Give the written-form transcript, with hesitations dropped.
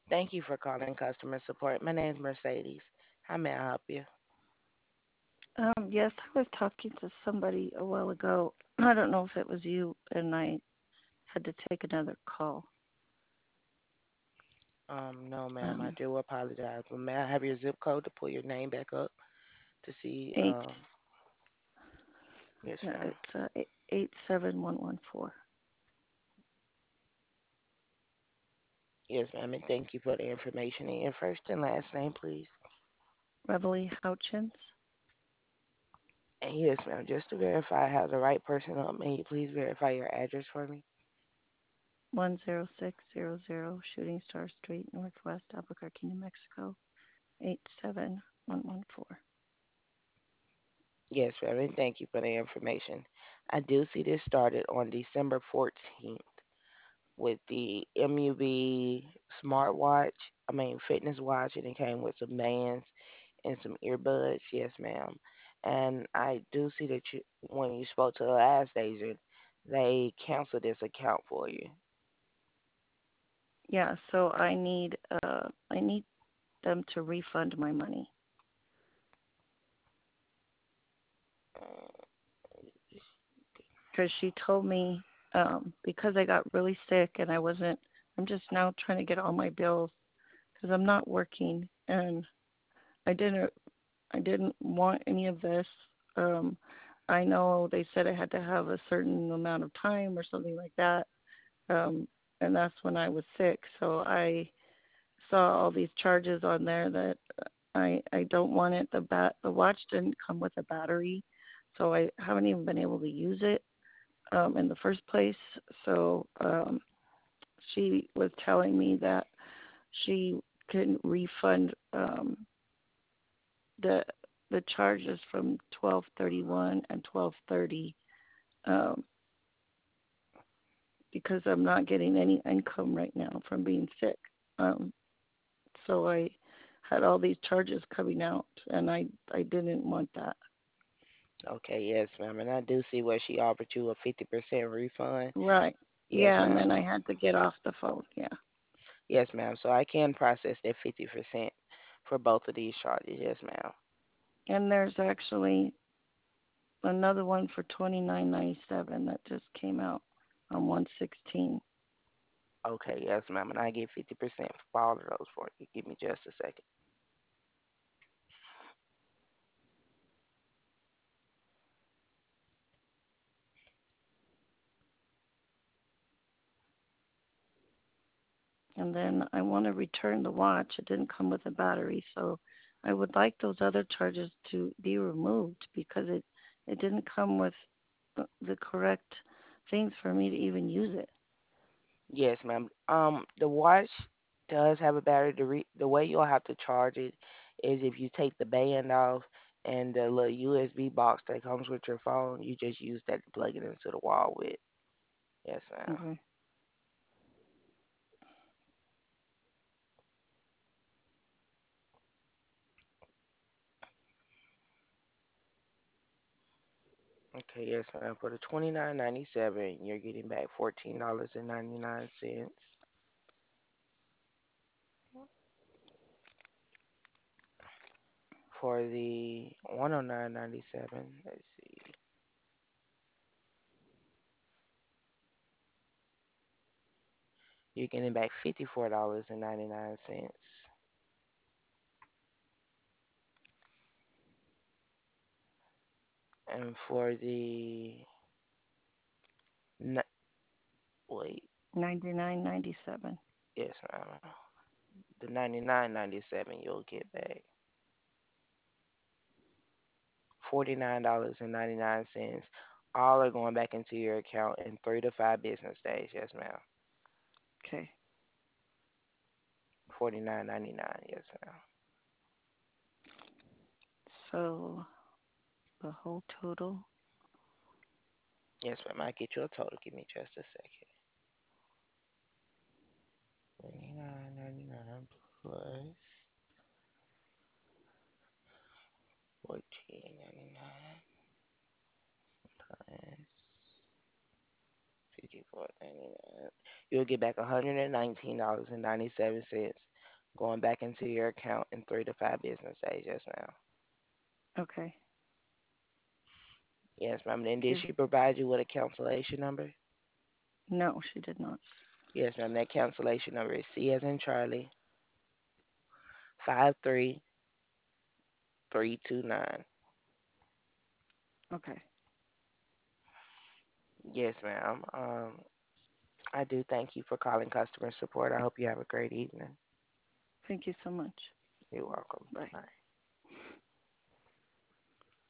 Thank you for calling customer support. My name is Mercedes. How may I help you? Yes, I was talking to somebody a while ago. I don't know if it was you, and I had to take another call. No, ma'am, I Um, do apologize. But may I have your zip code to pull your name back up to see? eight, Yes, yeah, ma'am. it's 87114. Yes, ma'am, and thank you for the information. And your first and last name, please. Reveille Houchins, And yes, ma'am, just to verify I have the right person up, may you please verify your address for me? 10600 Shooting Star Street, Northwest Albuquerque, New Mexico, 87114. Yes, ma'am, and thank you for the information. I do see this started on December 14th with the MUB smartwatch, fitness watch, and it came with some bands and some earbuds. Yes, ma'am. And I do see that when you spoke to the last agent, they canceled this account for you. Yeah, so I need them to refund my money Uh, because she told me because I got really sick and I'm just now trying to get all my bills because I'm not working and I didn't I didn't want any of this. Um, I know they said I had to have a certain amount of time or something like that, um, and that's when I was sick. So I saw all these charges on there that I don't want it. The watch didn't come with a battery, so I haven't even been able to use it in the first place. So she was telling me that she can refund the the charges from 1231 and 1230 um, because I'm not getting any income right now from being sick. Um, so I had all these charges coming out, and I didn't want that. okay, yes, ma'am. And I do see where she offered you a 50% refund. Right. Yes, Yeah, and ma'am. then I had to get off the phone. Yeah. Yes, ma'am. So I can process that 50% for both of these charges. Yes, ma'am. And there's actually another one for 29.97 that just came out on 116. Okay, yes, ma'am. And I get 50% for all of those for you. Give me just a second. And then I want to return the watch. It didn't come with a battery, so I would like those other charges to be removed because it didn't come with the correct things for me to even use it. Yes, ma'am. The watch does have a battery. The way you'll have to charge it is if you take the band off and the little USB box that comes with your phone, you just use that to plug it into the wall with. Yes, ma'am. Okay. Okay, yes, ma'am. For the 29.97, you're getting back $14.99. For the 109.97, let's see, you're getting back $54.99. And for the n- wait, 99.97. yes, ma'am. The 99.97, you'll get back $49.99. All are going back into your account in 3 to 5 business days. Yes, ma'am. Okay. 49.99. Yes, ma'am. So the whole total. Yes, ma'am. I get you a total. Give me just a second. 29.99 plus 14.99 plus 54.99. You'll get back $119.97. going back into your account in 3 to 5 business days. Yes, ma'am. Okay. Yes, ma'am. And Thank did you. she provide you with a cancellation number? No, she did not. Yes, ma'am. That cancellation number is C as in Charlie 53329. Okay. Yes, ma'am. I do thank you for calling customer support. I hope you have a great evening. Thank you so much. You're welcome. Bye. Bye.